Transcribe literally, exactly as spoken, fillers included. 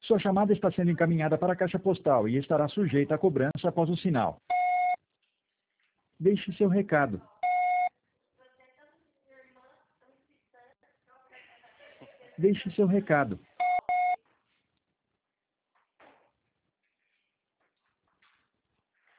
Sua chamada está sendo encaminhada para a caixa postal e estará sujeita a cobrança após o sinal. Deixe seu recado. Deixe seu recado.